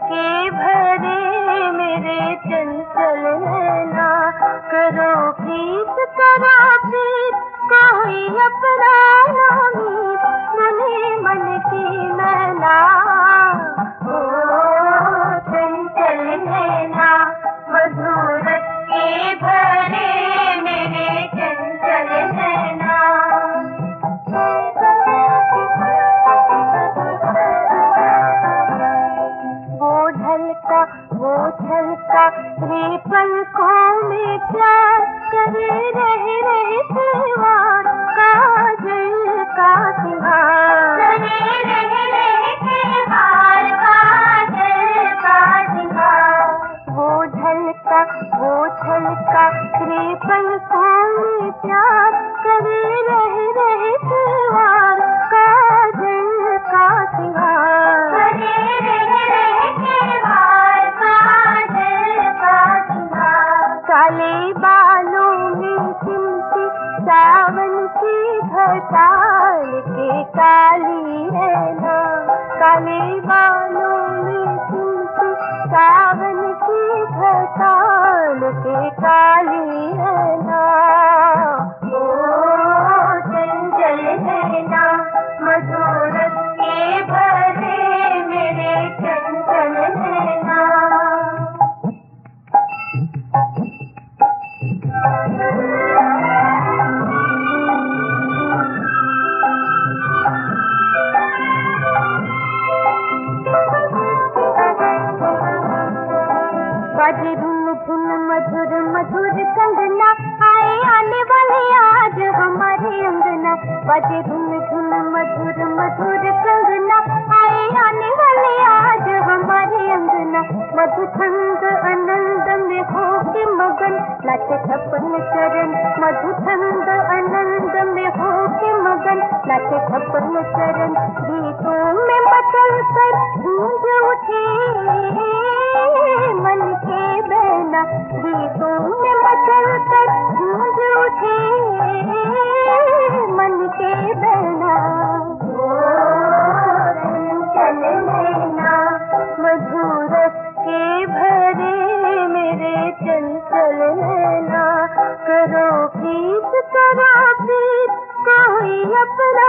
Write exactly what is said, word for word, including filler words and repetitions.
के भरे मेरे चंचल नैना, करो प्रीत करो प्रीत कोई अपना मीत, मुने मन की मैना। ओ चंचल नैना मधुर के भरे मेरे चंचल नैना। वो ढलका वो छलका रे पलकों में प्यार करे रहे रहे त्योहार, काजल का सिंगार करे रहे रहे त्योहार, काजल का सिंगार। वो ढलका वो छलका रे पलकों में प्यार करे रहे रहे त्योहार, काजल का सिंगार करे रहे रहे त्योहार, काजल का सिंगार। काले बालों में सिमटी सावन की घटाल के काली नैना, काले बालों में सिमटी सावन की घटाल के काली नैना। ओ चंचल नैना मधुर के भरे मेरे चंचल नैना। बाजे धुन धुन मधुर मधुर कंगना, आए आने वाले आज हमारे अंगना। बाजे धुन धुन मधुर मधुर कंगना, आए आने वाले आज हमारे अंगना। मधुथंग आनंद में हो के मगन, नाचे छप्पन चरण मधुथंग आनंद में हो के मगन, नाचे छप्पन चरण। गीतों में मचल कर गूंज उठी मन के बहना, गीतों में मचल कर गूंज उठी मन के बहना। ओ चंचल नैना मधुर के भरे मेरे चंचल नैना, करो प्रीत करो प्रीत कोई अपना